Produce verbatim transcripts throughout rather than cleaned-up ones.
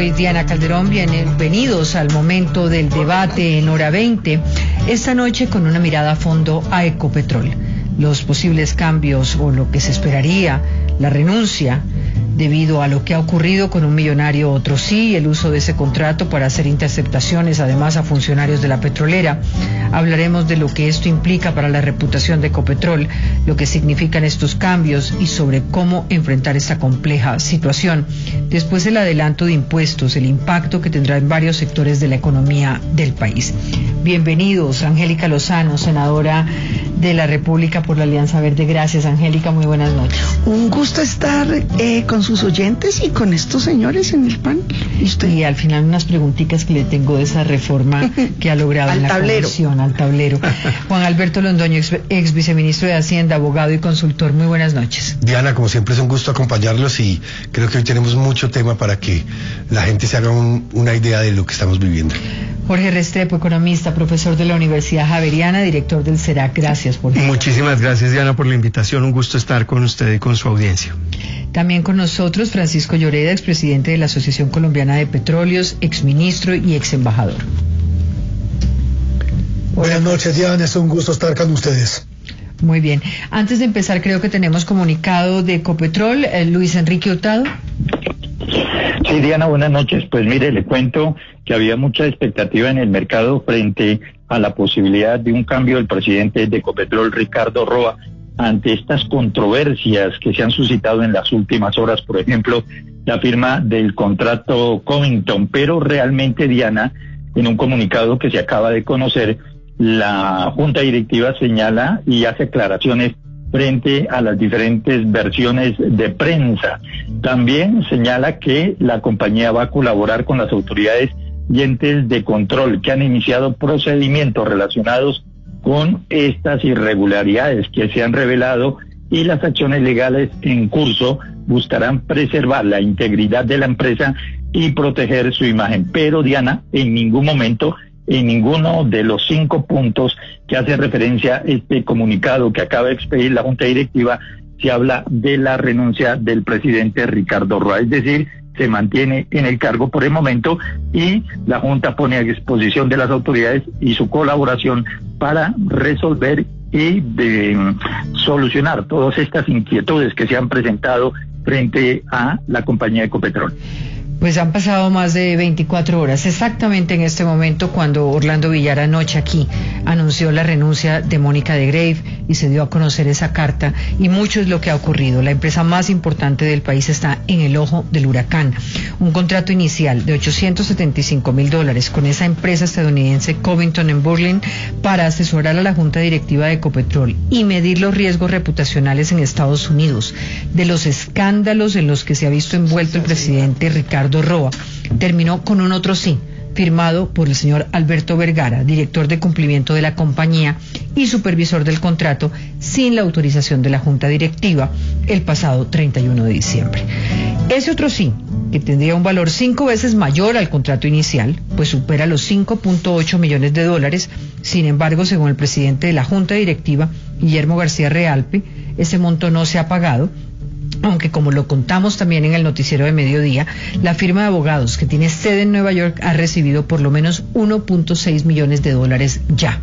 Soy Diana Calderón, bienvenidos al momento del debate en Hora veinte, esta noche con una mirada a fondo a Ecopetrol, los posibles cambios o lo que se esperaría, la renuncia debido a lo que ha ocurrido con un millonario otro sí, el uso de ese contrato para hacer interceptaciones además a funcionarios de la petrolera. Hablaremos de lo que esto implica para la reputación de Ecopetrol, lo que significan estos cambios y sobre cómo enfrentar esta compleja situación. Después el adelanto de impuestos, el impacto que tendrá en varios sectores de la economía del país. Bienvenidos, Angélica Lozano, senadora de la República por la Alianza Verde. Gracias, Angélica, muy buenas noches. Un gusto estar eh, con sus oyentes y con estos señores en el panel. ¿Y usted? Y al final unas preguntitas que le tengo de esa reforma que ha logrado en la tablero. Comisión, al tablero. Juan Alberto Londoño, ex, ex viceministro de Hacienda, abogado y consultor, muy buenas noches. Diana, como siempre es un gusto acompañarlos y creo que hoy tenemos mucho tema para que la gente se haga un, una idea de lo que estamos viviendo. Jorge Restrepo, economista, profesor de la Universidad Javeriana, director del CERAC. Gracias por favor. Muchísimas gracias, Diana, por la invitación. Un gusto estar con usted y con su audiencia. También con nosotros Francisco Lloreda, expresidente de la Asociación Colombiana de Petróleos, exministro y ex embajador. Buenas noches, Diana, es un gusto estar con ustedes. Muy bien. Antes de empezar, creo que tenemos comunicado de Ecopetrol. Eh, Luis Enrique Hurtado. Sí, Diana, buenas noches. Pues mire, le cuento que había mucha expectativa en el mercado frente a la posibilidad de un cambio del presidente de Ecopetrol, Ricardo Roa, ante estas controversias que se han suscitado en las últimas horas, por ejemplo, la firma del contrato Covington. Pero realmente, Diana, en un comunicado que se acaba de conocer, la Junta Directiva señala y hace aclaraciones frente a las diferentes versiones de prensa. También señala que la compañía va a colaborar con las autoridades y entes de control que han iniciado procedimientos relacionados con estas irregularidades que se han revelado, y las acciones legales en curso buscarán preservar la integridad de la empresa y proteger su imagen. Pero, Diana, en ningún momento, en ninguno de los cinco puntos que hace referencia a este comunicado que acaba de expedir la Junta Directiva, se habla de la renuncia del presidente Ricardo Roa. Es decir, se mantiene en el cargo por el momento y la Junta pone a disposición de las autoridades y su colaboración para resolver y de solucionar todas estas inquietudes que se han presentado frente a la compañía Ecopetrol. Pues han pasado más de veinticuatro horas, exactamente en este momento cuando Orlando Villar anoche aquí anunció la renuncia de Mónica de Greiff y se dio a conocer esa carta, y mucho es lo que ha ocurrido. La empresa más importante del país está en el ojo del huracán. Un contrato inicial de ochocientos setenta y cinco mil dólares con esa empresa estadounidense Covington en Brooklyn para asesorar a la Junta Directiva de Ecopetrol y medir los riesgos reputacionales en Estados Unidos de los escándalos en los que se ha visto envuelto el presidente Ricardo Roa, terminó con un otro sí, firmado por el señor Alberto Vergara, director de cumplimiento de la compañía y supervisor del contrato, sin la autorización de la Junta Directiva, el pasado treinta y uno de diciembre. Ese otro sí, que tendría un valor cinco veces mayor al contrato inicial, pues supera los cinco punto ocho millones de dólares. Sin embargo, según el presidente de la Junta Directiva, Guillermo García Realpe, ese monto no se ha pagado, aunque, como lo contamos también en el noticiero de mediodía, la firma de abogados que tiene sede en Nueva York ha recibido por lo menos uno punto seis millones de dólares ya.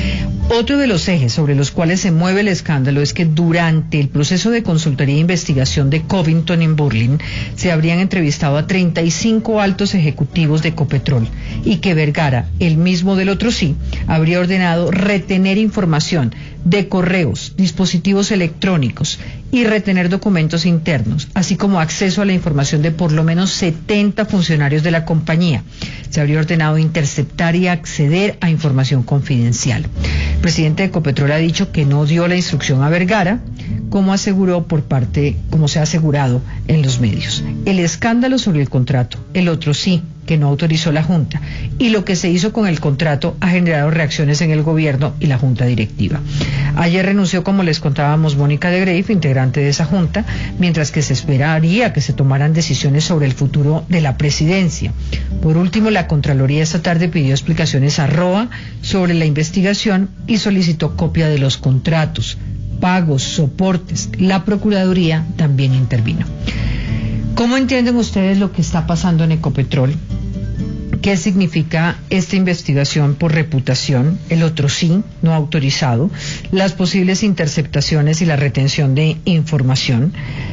Otro de los ejes sobre los cuales se mueve el escándalo es que durante el proceso de consultoría e investigación de Covington en Brooklyn se habrían entrevistado a treinta y cinco altos ejecutivos de Ecopetrol, y que Vergara, el mismo del otro sí, habría ordenado retener información de correos, dispositivos electrónicos y retener documentos internos, así como acceso a la información de por lo menos setenta funcionarios de la compañía. Se habría ordenado interceptar y acceder a información confidencial. El presidente de Ecopetrol ha dicho que no dio la instrucción a Vergara, como aseguró por parte, como se ha asegurado en los medios. El escándalo sobre el contrato, el otro sí, que no autorizó la Junta, y lo que se hizo con el contrato ha generado reacciones en el gobierno y la Junta Directiva. Ayer renunció, como les contábamos, Mónica de Greiff, integrante de esa Junta, mientras que se esperaría que se tomaran decisiones sobre el futuro de la presidencia. Por último, la Contraloría esta tarde pidió explicaciones a Roa sobre la investigación y solicitó copia de los contratos, pagos, soportes. La Procuraduría también intervino. ¿Cómo entienden ustedes lo que está pasando en Ecopetrol? ¿Qué significa esta investigación por reputación, el otro sí, no autorizado, las posibles interceptaciones y la retención de información?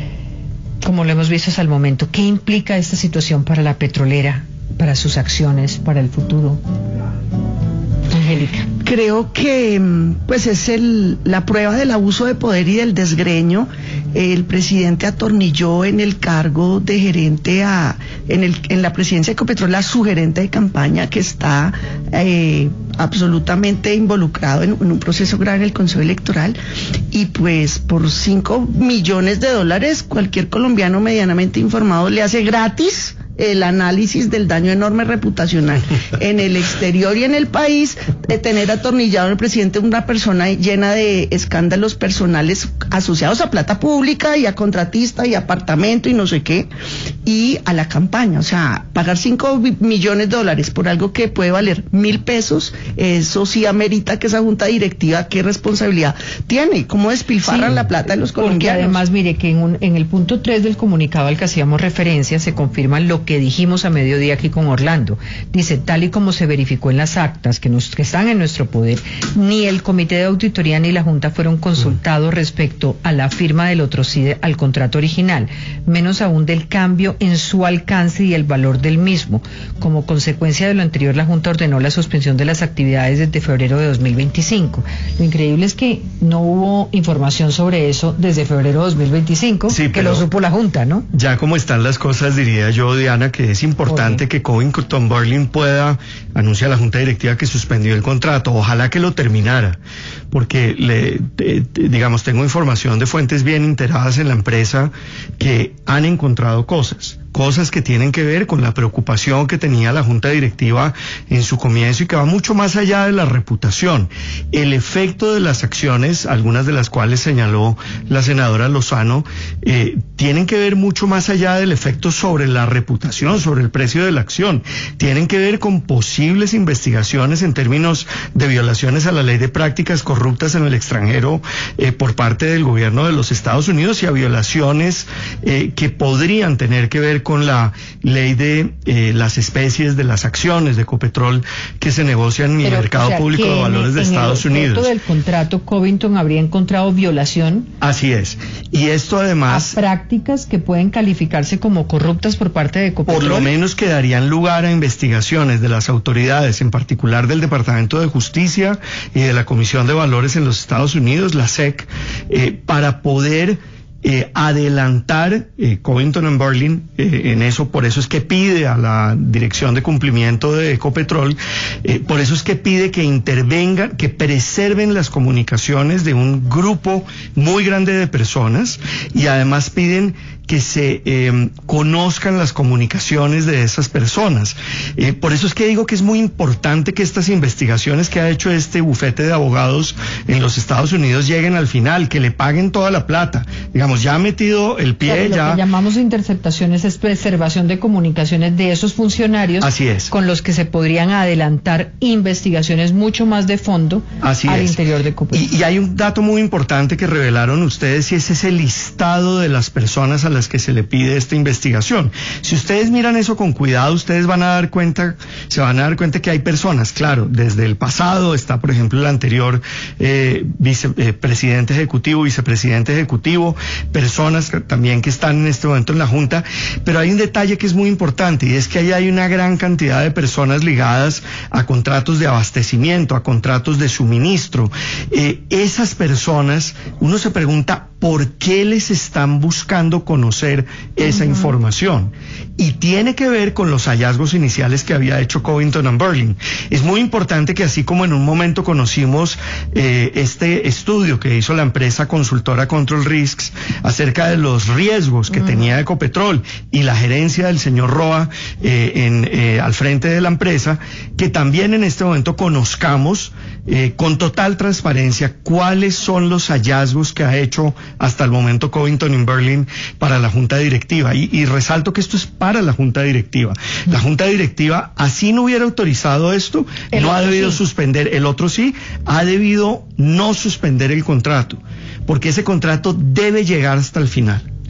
Como lo hemos visto hasta el momento, ¿qué implica esta situación para la petrolera, para sus acciones, para el futuro? Angélica. Creo que pues es el, la prueba del abuso de poder y del desgreño. El presidente atornilló en el cargo de gerente a, en, el, en la presidencia de Ecopetrol a su gerente de campaña, que está eh, absolutamente involucrado en, en un proceso grave en el Consejo Electoral, y pues por cinco millones de dólares cualquier colombiano medianamente informado le hace gratis el análisis del daño enorme reputacional en el exterior y en el país, de tener atornillado al presidente una persona llena de escándalos personales asociados a plata pública y a contratista y apartamento y no sé qué, y a la campaña. O sea, pagar cinco millones de dólares por algo que puede valer mil pesos, eso sí amerita que esa junta directiva, qué responsabilidad tiene, cómo despilfarran sí, la plata de los colombianos. Porque además, mire, que en, un, en el punto tres del comunicado al que hacíamos referencia se confirma lo que dijimos a mediodía aquí con Orlando. Dice, tal y como se verificó en las actas que, nos, que están en nuestro poder, ni el Comité de Auditoría ni la Junta fueron consultados respecto a la firma del otro C I D E al contrato original, menos aún del cambio en su alcance y el valor del mismo. Como consecuencia de lo anterior, la Junta ordenó la suspensión de las actividades desde febrero de dos mil veinticinco. Lo increíble es que no hubo información sobre eso desde febrero de dos mil veinticinco, sí, que lo supo la Junta, ¿no? Ya como están las cosas, diría yo, Diana, que es importante okay. que Covington Burling pueda anunciar a la Junta Directiva que suspendió el contrato. Ojalá que lo terminara, porque le, de, de, digamos, tengo información de fuentes bien enteradas en la empresa que han encontrado cosas. Cosas que tienen que ver con la preocupación que tenía la Junta Directiva en su comienzo y que va mucho más allá de la reputación. El efecto de las acciones, algunas de las cuales señaló la senadora Lozano, eh, tienen que ver mucho más allá del efecto sobre la reputación, sobre el precio de la acción. Tienen que ver con posibles investigaciones en términos de violaciones a la ley de prácticas corruptas en el extranjero eh, por parte del gobierno de los Estados Unidos y a violaciones eh, que podrían tener que ver con la ley de eh, las especies de las acciones de Ecopetrol que se negocian en el mercado o sea, público de valores de Estados Unidos. En el objeto del contrato, Covington habría encontrado violación. Así es. Y esto además... a prácticas que pueden calificarse como corruptas por parte de Ecopetrol. Por lo menos que darían lugar a investigaciones de las autoridades, en particular del Departamento de Justicia y de la Comisión de Valores en los Estados Unidos, la S E C, eh, para poder... Eh, adelantar eh, Covington and Burling eh, en eso. Por eso es que pide a la Dirección de Cumplimiento de Ecopetrol, eh, por eso es que pide que intervengan, que preserven las comunicaciones de un grupo muy grande de personas, y además piden que se eh, conozcan las comunicaciones de esas personas. Eh, por eso es que digo que es muy importante que estas investigaciones que ha hecho este bufete de abogados en los Estados Unidos lleguen al final, que le paguen toda la plata. Digamos, ya ha metido el pie, pero ya... Lo que llamamos interceptaciones es preservación de comunicaciones de esos funcionarios. Así es. Con los que se podrían adelantar investigaciones mucho más de fondo. Así al es. Interior de Ecopetrol. Y, y hay un dato muy importante que revelaron ustedes, y ese es el listado de las personas a las que se le pide esta investigación. Si ustedes miran eso con cuidado, ustedes van a dar cuenta, se van a dar cuenta que hay personas, claro, desde el pasado está, por ejemplo, el anterior eh, vicepresidente eh, ejecutivo, vicepresidente ejecutivo, personas que, también que están en este momento en la Junta, pero hay un detalle que es muy importante, y es que ahí hay una gran cantidad de personas ligadas a contratos de abastecimiento, a contratos de suministro. Eh, esas personas, uno se pregunta, ¿por qué les están buscando conocer esa uh-huh. información? Y tiene que ver con los hallazgos iniciales que había hecho Covington and Burling. Es muy importante que, así como en un momento conocimos eh, este estudio que hizo la empresa consultora Control Risks acerca de los riesgos que uh-huh. tenía Ecopetrol y la gerencia del señor Roa eh, en, eh, al frente de la empresa, que también en este momento conozcamos eh, con total transparencia cuáles son los hallazgos que ha hecho hasta el momento Covington and Burling para la Junta Directiva. Y, y resalto que esto es para la Junta Directiva. La Junta Directiva, así no hubiera autorizado esto, el no ha debido sí. suspender, el otro sí, ha debido no suspender el contrato, porque ese contrato debe llegar hasta el final.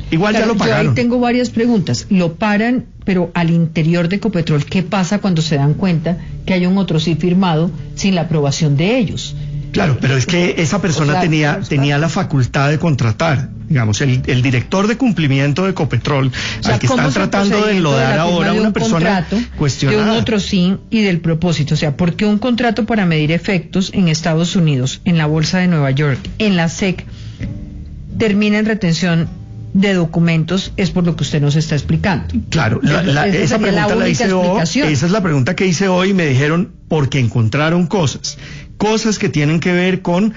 Igual claro, ya lo pagaron. Yo ahí tengo varias preguntas. Lo paran, pero al interior de Ecopetrol, ¿qué pasa cuando se dan cuenta que hay un otro sí firmado sin la aprobación de ellos? Claro, pero es que esa persona o sea, tenía, tenía la facultad de contratar, digamos, el, el director de cumplimiento de Ecopetrol, o sea, al que están tratando de enlodar ahora una persona cuestionada. De un otro sí y del propósito, o sea, ¿por qué un contrato para medir efectos en Estados Unidos, en la Bolsa de Nueva York, en la S E C, termina en retención de documentos? Es por lo que usted nos está explicando. Claro, la, la, esa, esa pregunta la, la hice hoy, esa es la pregunta que hice hoy y me dijeron porque encontraron cosas. Cosas que tienen que ver con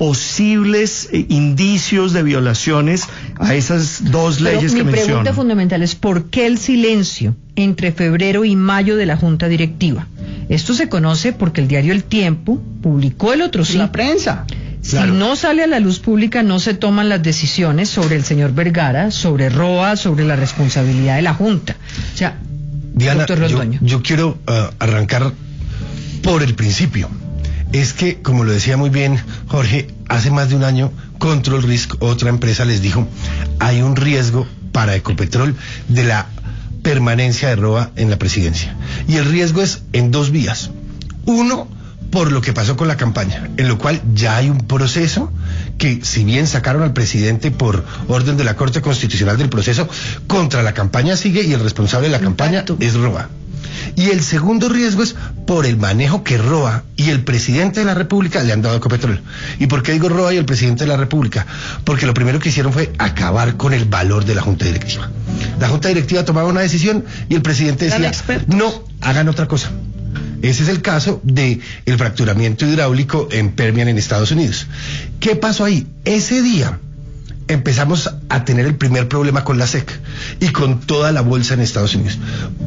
posibles eh, indicios de violaciones a esas dos Pero leyes que menciono. Mi pregunta fundamental es ¿por qué el silencio entre febrero y mayo de la Junta Directiva? Esto se conoce porque el diario El Tiempo publicó el otro sí. La prensa. Si claro. no sale a la luz pública, no se toman las decisiones sobre el señor Vergara, sobre Roa, sobre la responsabilidad de la Junta. O sea, Diana, doctor Londoño. Yo, yo quiero uh, arrancar por el principio. Es que, como lo decía muy bien Jorge, hace más de un año Control Risk, otra empresa, les dijo, hay un riesgo para Ecopetrol de la permanencia de Roa en la presidencia. Y el riesgo es en dos vías. Uno, por lo que pasó con la campaña, en lo cual ya hay un proceso que, si bien sacaron al presidente por orden de la Corte Constitucional del proceso, contra la campaña sigue y el responsable de la campaña es Roa. Y el segundo riesgo es por el manejo que Roa y el presidente de la República le han dado a Ecopetrol. ¿Y por qué digo Roa y el presidente de la República? Porque lo primero que hicieron fue acabar con el valor de la Junta Directiva. La Junta Directiva tomaba una decisión y el presidente decía, no, hagan otra cosa. Ese es el caso de el fracturamiento hidráulico en Permian en Estados Unidos. ¿Qué pasó ahí? Ese día empezamos a tener el primer problema con la S E C y con toda la bolsa en Estados Unidos.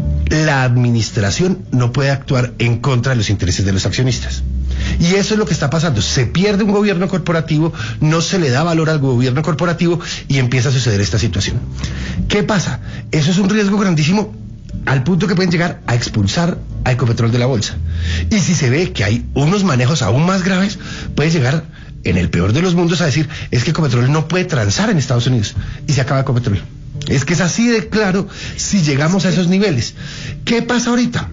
La administración no puede actuar en contra de los intereses de los accionistas. Y eso es lo que está pasando. Se pierde un gobierno corporativo, no se le da valor al gobierno corporativo y empieza a suceder esta situación. ¿Qué pasa? Eso es un riesgo grandísimo al punto que pueden llegar a expulsar a Ecopetrol de la bolsa. Y si se ve que hay unos manejos aún más graves, puede llegar, en el peor de los mundos, a decir, es que Ecopetrol no puede transar en Estados Unidos y se acaba Ecopetrol. Es que es así de claro si llegamos a esos niveles. ¿Qué pasa ahorita?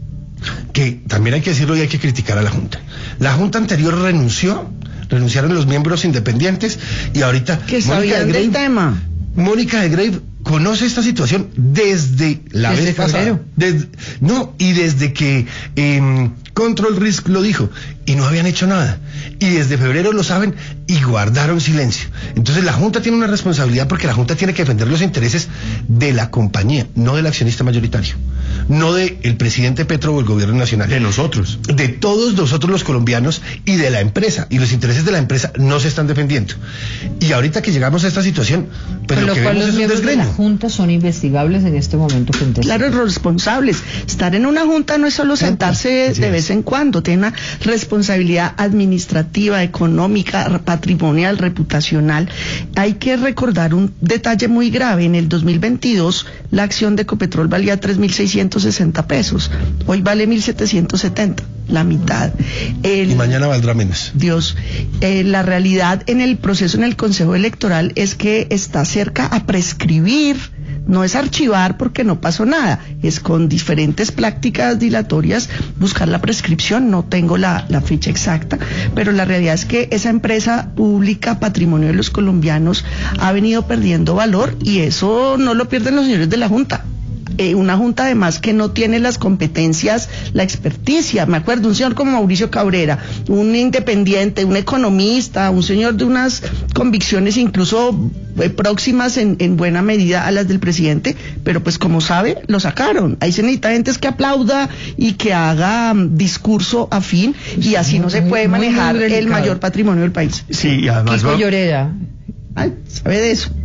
Que también hay que decirlo y hay que criticar a la Junta. La Junta anterior renunció, renunciaron los miembros independientes y ahorita que sabían del tema. Mónica de Grave conoce esta situación desde la desde vez pasada. Desde, no, y desde que eh, Control Risk lo dijo, y no habían hecho nada. Y desde febrero lo saben y guardaron silencio. Entonces la Junta tiene una responsabilidad porque la Junta tiene que defender los intereses de la compañía, no del accionista mayoritario, no del presidente Petro o el gobierno nacional. De nosotros. De todos nosotros los colombianos y de la empresa. Y los intereses de la empresa no se están defendiendo. Y ahorita que llegamos a esta situación, pues Con lo, lo que cual vemos los es un miembros de desgreño. la Junta son investigables en este momento. Frente a Claro, los responsables. Estar en una junta no es solo sentarse Así de es. vez en cuando, tiene una responsabilidad administrativa, económica, patrimonial, reputacional. Hay que recordar un detalle muy grave. En el dos mil veintidós la acción de Ecopetrol valía tres mil seiscientos sesenta pesos. Hoy vale mil setecientos setenta, la mitad. El, Y mañana valdrá menos. Dios, eh, la realidad en el proceso en el Consejo Electoral es que está cerca a prescribir, no es archivar porque no pasó nada, es con diferentes prácticas dilatorias buscar la prescripción. No tengo la, la fecha exacta, pero la realidad es que esa empresa pública, patrimonio de los colombianos, ha venido perdiendo valor y eso no lo pierden los señores de la Junta. Eh, una junta además que no tiene las competencias, la experticia. Me acuerdo un señor como Mauricio Cabrera, un independiente, un economista, un señor de unas convicciones incluso eh, próximas en, en buena medida a las del presidente, pero pues como sabe, lo sacaron. Ahí se necesita gente que aplauda y que haga um, discurso afín, y así no se puede Muy, muy manejar el delicado. mayor patrimonio del país. Sí, y además Kiko va- Lloreda, Ay, sabe de eso.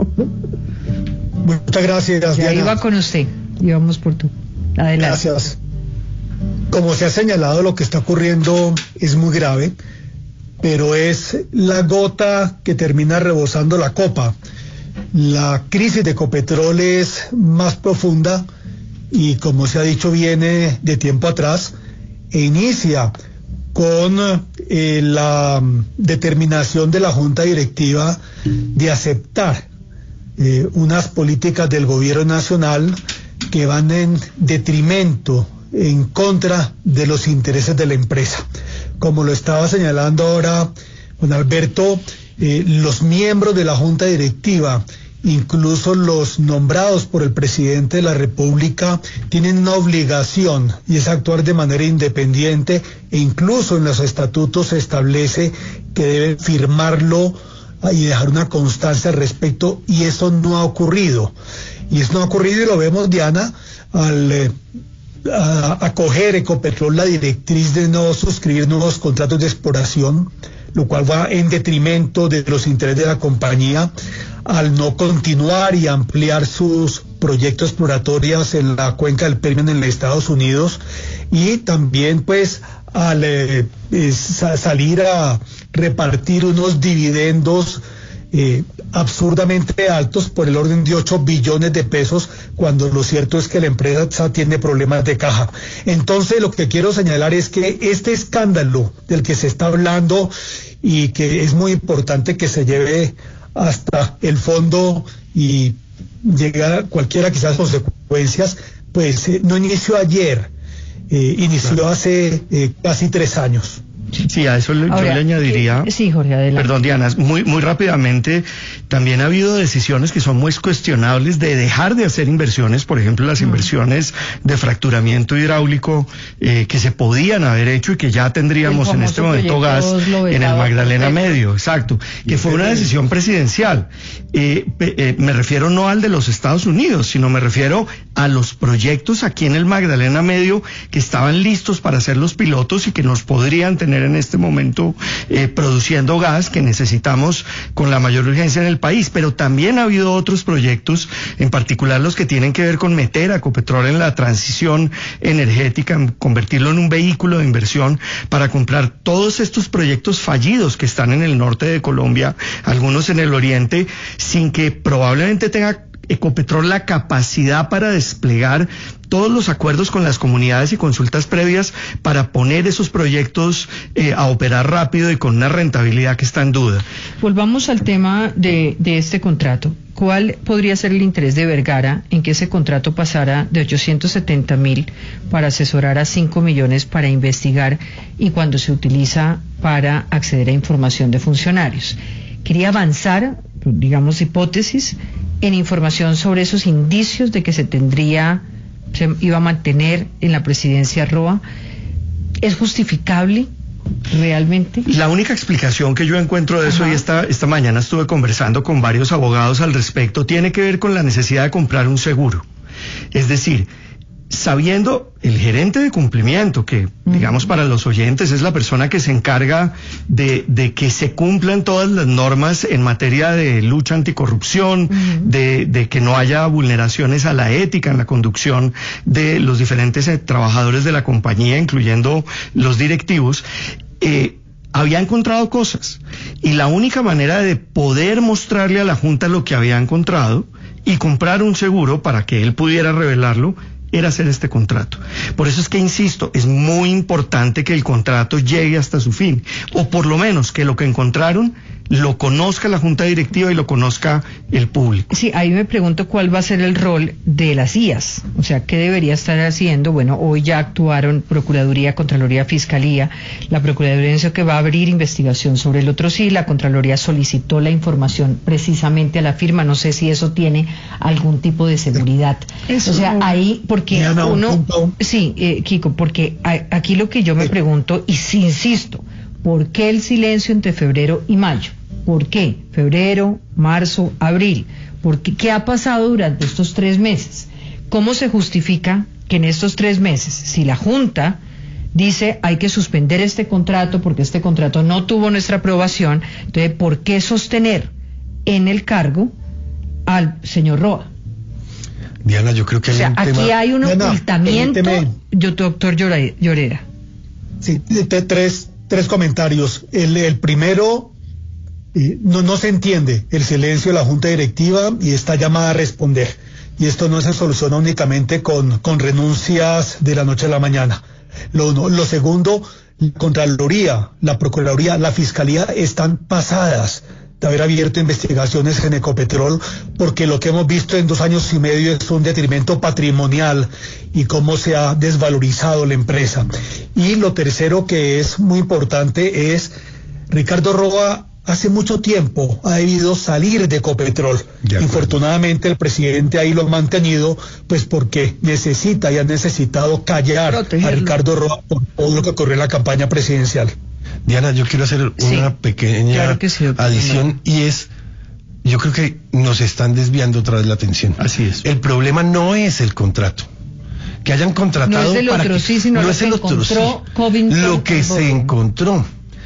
Muchas gracias, ya Diana. iba con usted. Y vamos por tú. Adelante. Gracias. Como se ha señalado, lo que está ocurriendo es muy grave, pero es la gota que termina rebosando la copa. La crisis de Ecopetrol es más profunda y, como se ha dicho, viene de tiempo atrás e inicia con eh, la determinación de la Junta Directiva de aceptar eh, unas políticas del gobierno nacional que van en detrimento, en contra de los intereses de la empresa. Como lo estaba señalando ahora don Alberto, eh, los miembros de la Junta Directiva, incluso los nombrados por el presidente de la República, tienen una obligación, y es actuar de manera independiente, e incluso en los estatutos se establece que deben firmarlo y dejar una constancia al respecto, y eso no ha ocurrido. Y eso no ha ocurrido, y lo vemos, Diana, al eh, a, acoger Ecopetrol la directriz de no suscribir nuevos contratos de exploración, lo cual va en detrimento de los intereses de la compañía, al no continuar y ampliar sus proyectos exploratorios en la cuenca del Permian en los Estados Unidos, y también pues al eh, eh, salir a repartir unos dividendos eh, absurdamente altos por el orden de ocho billones de pesos, cuando lo cierto es que la empresa tiene problemas de caja. Entonces lo que quiero señalar es que este escándalo del que se está hablando, y que es muy importante que se lleve hasta el fondo y llegar a cualquiera quizás consecuencias, pues eh, no inició ayer, eh, inició claro. hace eh, casi tres años. Sí, a eso le, Ahora, yo le añadiría. Eh, sí, Jorge, adelante. Perdón, Diana, muy, muy rápidamente. También ha habido decisiones que son muy cuestionables de dejar de hacer inversiones, por ejemplo, las mm. inversiones de fracturamiento hidráulico eh, que se podían haber hecho y que ya tendríamos en este momento gas en el Magdalena Medio, exacto, que fue una decisión presidencial. Eh, eh, me refiero no al de los Estados Unidos, sino me refiero a los proyectos aquí en el Magdalena Medio que estaban listos para ser los pilotos y que nos podrían tener en este momento eh, produciendo gas que necesitamos con la mayor urgencia en el país. Pero también ha habido otros proyectos, en particular los que tienen que ver con meter a Ecopetrol en la transición energética, en convertirlo en un vehículo de inversión para comprar todos estos proyectos fallidos que están en el norte de Colombia, algunos en el oriente, sin que probablemente tenga Ecopetrol la capacidad para desplegar todos los acuerdos con las comunidades y consultas previas para poner esos proyectos eh, a operar rápido y con una rentabilidad que está en duda. Volvamos al tema de, de este contrato. ¿Cuál podría ser el interés de Vergara en que ese contrato pasara de ochocientos setenta mil para asesorar a cinco millones para investigar, y cuando se utiliza para acceder a información de funcionarios? Quería avanzar, digamos, hipótesis, en información sobre esos indicios de que se tendría, se iba a mantener en la presidencia Roa. ¿Es justificable realmente? La única explicación que yo encuentro de eso, Ajá. y esta, esta mañana estuve conversando con varios abogados al respecto, tiene que ver con la necesidad de comprar un seguro. Es decir, sabiendo el gerente de cumplimiento, que digamos para los oyentes es la persona que se encarga de, de que se cumplan todas las normas en materia de lucha anticorrupción, uh-huh. de, de que no haya vulneraciones a la ética en la conducción de los diferentes eh, trabajadores de la compañía, incluyendo los directivos, eh, había encontrado cosas, y la única manera de poder mostrarle a la Junta lo que había encontrado y comprar un seguro para que él pudiera revelarlo era hacer este contrato. Por eso es que insisto, es muy importante que el contrato llegue hasta su fin, o por lo menos que lo que encontraron lo conozca la Junta Directiva y lo conozca el público. Sí, ahí me pregunto cuál va a ser el rol de las I A S, o sea, ¿qué debería estar haciendo? Bueno, hoy ya actuaron Procuraduría, Contraloría, Fiscalía. La Procuraduría dice que va a abrir investigación sobre el otro sí, la Contraloría solicitó la información precisamente a la firma, no sé si eso tiene algún tipo de seguridad. Eso, o sea, ahí, porque no, no, uno... No. Sí, eh, Kiko, porque hay, aquí lo que yo me pregunto, y sí, insisto, ¿por qué el silencio entre febrero y mayo? ¿Por qué? Febrero, marzo, abril. ¿Por qué? ¿Qué ha pasado durante estos tres meses? ¿Cómo se justifica que en estos tres meses, si la Junta dice hay que suspender este contrato porque este contrato no tuvo nuestra aprobación, entonces ¿por qué sostener en el cargo al señor Roa? Diana, yo creo que hay o sea, un aquí tema... hay un Diana, ocultamiento. Yo, doctor Llorera. Sí, tres, tres comentarios. El, el primero... Eh, no, no se entiende el silencio de la Junta Directiva y está llamada a responder. Y esto no se soluciona únicamente con, con renuncias de la noche a la mañana. Lo, no, lo segundo, la Contraloría, la Procuraduría, la Fiscalía están pasadas de haber abierto investigaciones en Ecopetrol, porque lo que hemos visto en dos años y medio es un detrimento patrimonial y cómo se ha desvalorizado la empresa. Y lo tercero que es muy importante es, Ricardo Roa hace mucho tiempo ha debido salir de Ecopetrol. Infortunadamente el presidente ahí lo ha mantenido, pues porque necesita y ha necesitado callar Protegerlo. a Ricardo Roa por todo lo que ocurrió en la campaña presidencial. Diana, yo quiero hacer una sí, pequeña claro sí, adición y es, yo creo que nos están desviando otra vez la atención. Así es. El problema no es el contrato. Que hayan contratado no es el para otro, que, sí, sino no lo es que el otro, sí, lo que se encontró.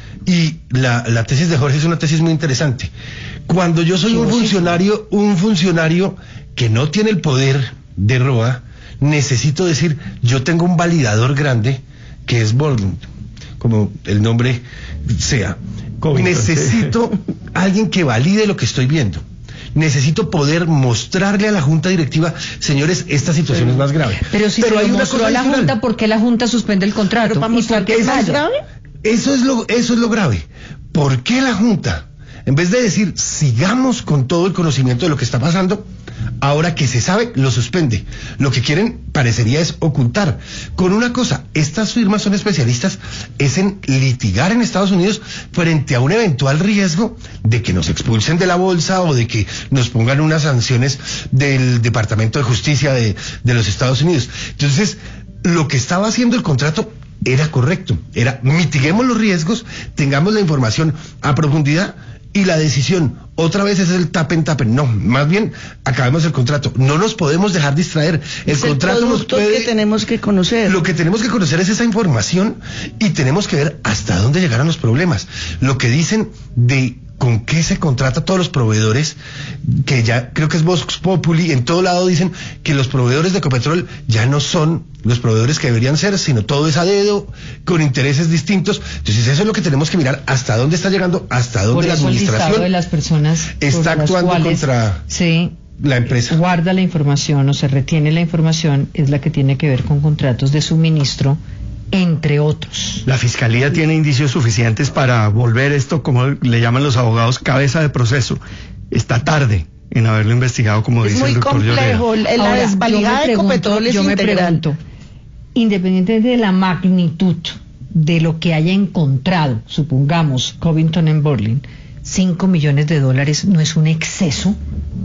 Y la, la tesis de Jorge es una tesis muy interesante. Cuando yo soy un funcionario, un funcionario que no tiene el poder de Roa, necesito decir, yo tengo un validador grande que es Baldwin, como el nombre sea. Covington, necesito sí. alguien que valide lo que estoy viendo. Necesito poder mostrarle a la Junta Directiva, señores, esta situación sí. es más grave. Pero si Pero se hay lo mostró a la Junta, ¿por qué la Junta suspende el contrato? ¿Para mostrar que es más grave? Eso es lo, eso es lo grave. ¿Por qué la Junta, en vez de decir, sigamos con todo el conocimiento de lo que está pasando, ahora que se sabe, lo suspende? Lo que quieren, parecería, es ocultar. Con una cosa, estas firmas son especialistas, es en litigar en Estados Unidos frente a un eventual riesgo de que nos expulsen de la bolsa o de que nos pongan unas sanciones del Departamento de Justicia de, de los Estados Unidos. Entonces, lo que estaba haciendo el contrato era correcto, era mitiguemos los riesgos, tengamos la información a profundidad y la decisión otra vez es el tapen tapen. No, más bien acabemos el contrato. No nos podemos dejar distraer. El es contrato el nos puede, que tenemos que conocer. Lo que tenemos que conocer es esa información y tenemos que ver hasta dónde llegaron los problemas. Lo que dicen de con qué se contrata a todos los proveedores, que ya creo que es Vox Populi, en todo lado dicen que los proveedores de Ecopetrol ya no son los proveedores que deberían ser, sino todo es a dedo, con intereses distintos. Entonces eso es lo que tenemos que mirar, hasta dónde está llegando, hasta dónde la administración de las personas está actuando contra sí, la empresa. Guarda la información o se retiene la información, es la que tiene que ver con contratos de suministro, entre otros. La Fiscalía tiene indicios suficientes para volver esto, como le llaman los abogados, cabeza de proceso. Está tarde en haberlo investigado, como es dice el doctor Lloreda. Es muy complejo, la desvalidad de Ecopetrol es yo integral. me pregunto, independientemente de la magnitud de lo que haya encontrado, supongamos, Covington en Baldwin, cinco millones de dólares no es un exceso.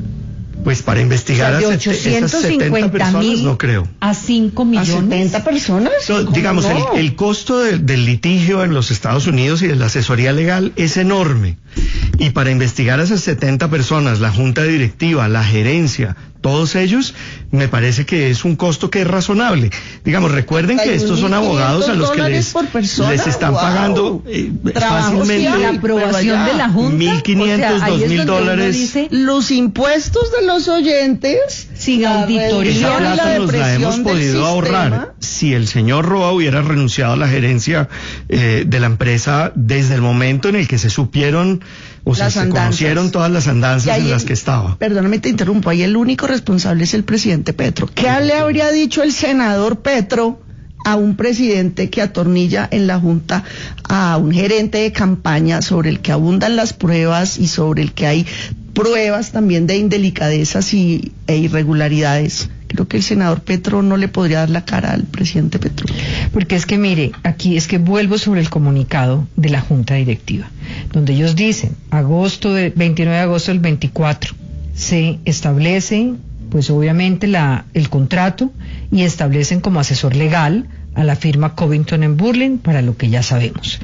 Pues para investigar o sea, de a ochocientos cincuenta personas, mil no creo. A cinco millones. ¿A setenta personas? No, digamos, no? el, el costo de, del litigio en los Estados Unidos y de la asesoría legal es enorme. Y para investigar a esas setenta personas, la junta directiva, la gerencia, todos ellos, me parece que es un costo que es razonable. Digamos, recuerden que estos son abogados a los que les, les están wow. pagando eh, fácilmente la aprobación de la junta, mil quinientos, o sea, dos mil dólares. Dice, los impuestos de los oyentes, sin auditoría. Esa plata nos la hemos podido ahorrar si el señor Roa hubiera renunciado a la gerencia eh, de la empresa desde el momento en el que se supieron o sea, se conocieron todas las andanzas en las que estaba. Perdóname, te interrumpo, ahí el único responsable es el presidente Petro. ¿Qué le habría dicho el senador Petro a un presidente que atornilla en la Junta a un gerente de campaña sobre el que abundan las pruebas y sobre el que hay pruebas también de indelicadezas y, e irregularidades? Creo que el senador Petro no le podría dar la cara al presidente Petro. Porque es que mire, aquí es que vuelvo sobre el comunicado de la Junta Directiva, donde ellos dicen, agosto de, veintinueve de agosto del veinticuatro, se establece, pues obviamente la, el contrato y establecen como asesor legal a la firma Covington en Baldwin, para lo que ya sabemos.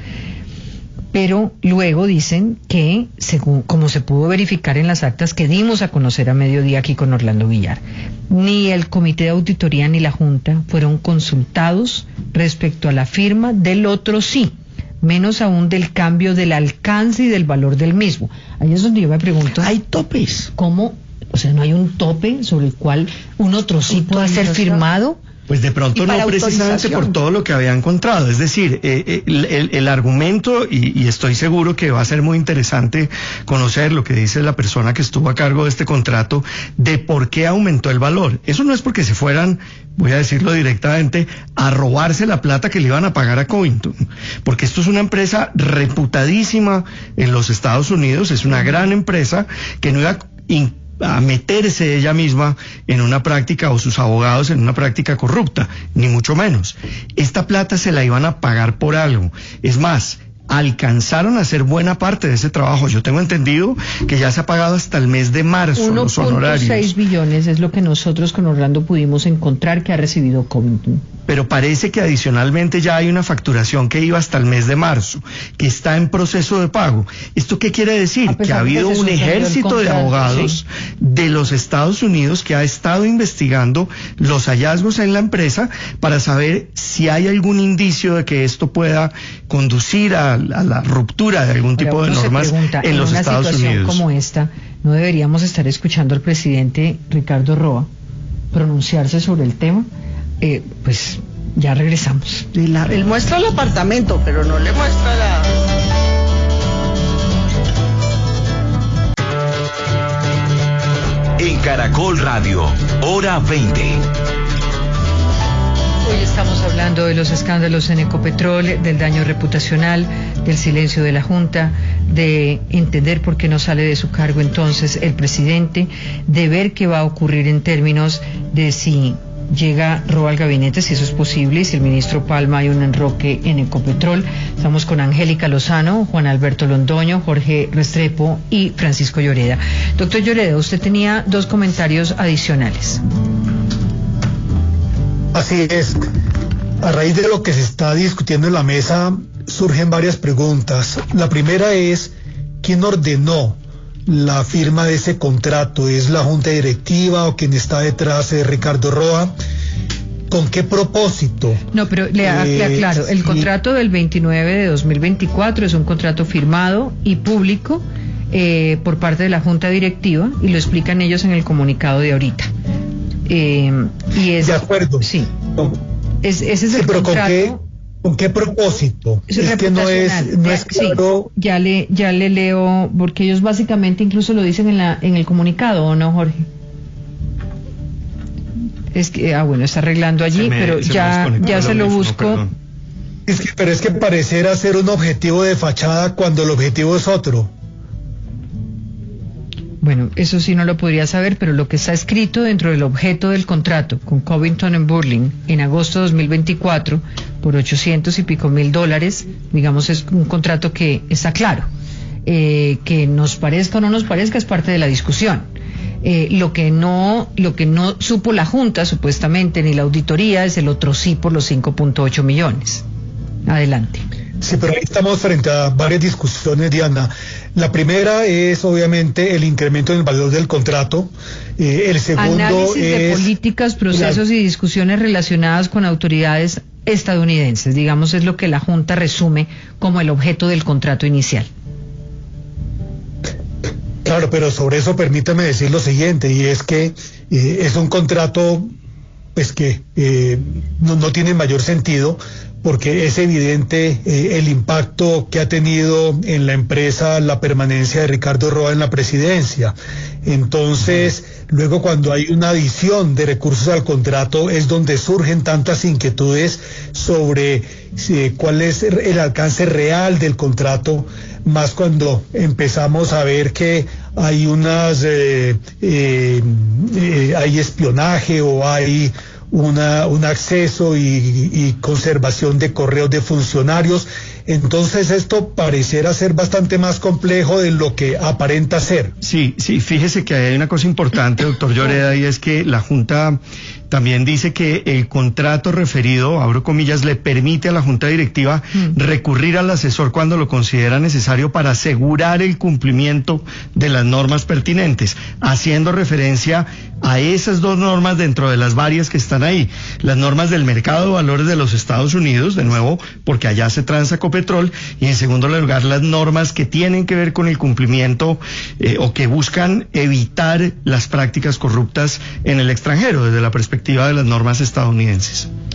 Pero luego dicen que, según como se pudo verificar en las actas que dimos a conocer a mediodía aquí con Orlando Villar, ni el Comité de Auditoría ni la Junta fueron consultados respecto a la firma del otro sí, menos aún del cambio del alcance y del valor del mismo. Ahí es donde yo me pregunto, ¿hay topes? ¿Cómo? O sea, ¿no hay un tope sobre el cual un otro sí pueda ser firmado? Pues de pronto no precisamente por todo lo que había encontrado. Es decir, eh, el, el, el argumento, y, y estoy seguro que va a ser muy interesante conocer lo que dice la persona que estuvo a cargo de este contrato, de por qué aumentó el valor. Eso no es porque se fueran, voy a decirlo directamente, a robarse la plata que le iban a pagar a Covington. Porque esto es una empresa reputadísima en los Estados Unidos, es una gran empresa que no iba a a meterse ella misma en una práctica o sus abogados en una práctica corrupta, ni mucho menos. Esta plata se la iban a pagar por algo. Es más, alcanzaron a hacer buena parte de ese trabajo. Yo tengo entendido que ya se ha pagado hasta el mes de marzo los honorarios. uno punto seis billones es lo que nosotros con Orlando pudimos encontrar que ha recibido Covington. Pero parece que adicionalmente ya hay una facturación que iba hasta el mes de marzo, que está en proceso de pago. ¿Esto qué quiere decir? Que ha habido un ejército de abogados sí. de los Estados Unidos que ha estado investigando los hallazgos en la empresa para saber si hay algún indicio de que esto pueda conducir a, a la ruptura de algún tipo de normas pregunta, en, en los Estados Unidos. En una situación como esta, ¿no deberíamos estar escuchando al presidente Ricardo Roa pronunciarse sobre el tema? Eh, pues ya regresamos. La, él muestra el apartamento, pero no le muestra la... En Caracol Radio, hora veinte. Hoy estamos hablando de los escándalos en Ecopetrol, del daño reputacional, del silencio de la Junta, de entender por qué no sale de su cargo entonces el presidente, de ver qué va a ocurrir en términos de si llega Roa al gabinete, si eso es posible, y si el ministro Palma hay un enroque en Ecopetrol. Estamos con Angélica Lozano, Juan Alberto Londoño, Jorge Restrepo y Francisco Lloreda. Doctor Lloreda, usted tenía dos comentarios adicionales. Así es. A raíz de lo que se está discutiendo en la mesa, surgen varias preguntas. La primera es, ¿quién ordenó la firma de ese contrato? ¿Es la Junta Directiva o quien está detrás de Ricardo Roa? ¿Con qué propósito? No, pero le, eh, le aclaro, el contrato del veintinueve de dos mil veinticuatro es un contrato firmado y público eh, por parte de la Junta Directiva, y lo explican ellos en el comunicado de ahorita. Eh, y es, de acuerdo. Sí. No. Es, ese es sí, el pero contrato. ¿con qué? ¿Con qué propósito? Es, es que no es, no es claro. Sí, ya le, ya le leo, porque ellos básicamente incluso lo dicen en la, en el comunicado, ¿o no, Jorge? Es que, ah, bueno, está arreglando allí, me, pero ya, ya se lo busco. Es que, pero es que pareciera ser un objetivo de fachada cuando el objetivo es otro. Bueno, eso sí no lo podría saber, pero lo que está escrito dentro del objeto del contrato con Covington and Burling en agosto de dos mil veinticuatro por ochocientos y pico mil dólares, digamos, es un contrato que está claro. Eh, que nos parezca o no nos parezca es parte de la discusión. Eh, lo que no, lo que no supo la Junta, supuestamente, ni la auditoría, es el otro sí por los cinco punto ocho millones. Adelante. Sí, pero ahí estamos frente a varias discusiones, Diana. La primera es, obviamente, el incremento en el valor del contrato. Eh, el segundo Análisis es... de políticas, procesos la... y discusiones relacionadas con autoridades estadounidenses. Digamos, es lo que la Junta resume como el objeto del contrato inicial. Claro, pero sobre eso permítame decir lo siguiente, y es que eh, es un contrato pues que eh, no, no tiene mayor sentido, porque es evidente eh, el impacto que ha tenido en la empresa la permanencia de Ricardo Roa en la presidencia. Entonces, luego cuando hay una adición de recursos al contrato es donde surgen tantas inquietudes sobre eh, cuál es el alcance real del contrato, más cuando empezamos a ver que hay unas eh, eh, eh, hay espionaje o hay una un acceso y, y conservación de correos de funcionarios. Entonces esto pareciera ser bastante más complejo de lo que aparenta ser. Sí, sí, fíjese que hay una cosa importante, doctor Lloreda, y es que la Junta también dice que el contrato referido, abro comillas, le permite a la Junta Directiva mm. recurrir al asesor cuando lo considera necesario para asegurar el cumplimiento de las normas pertinentes, haciendo referencia a esas dos normas dentro de las varias que están ahí. Las normas del mercado de valores de los Estados Unidos, de nuevo, porque allá se transa Ecopetrol, y en segundo lugar las normas que tienen que ver con el cumplimiento eh, o que buscan evitar las prácticas corruptas en el extranjero, desde la perspectiva perspectiva de las normas estadounidenses.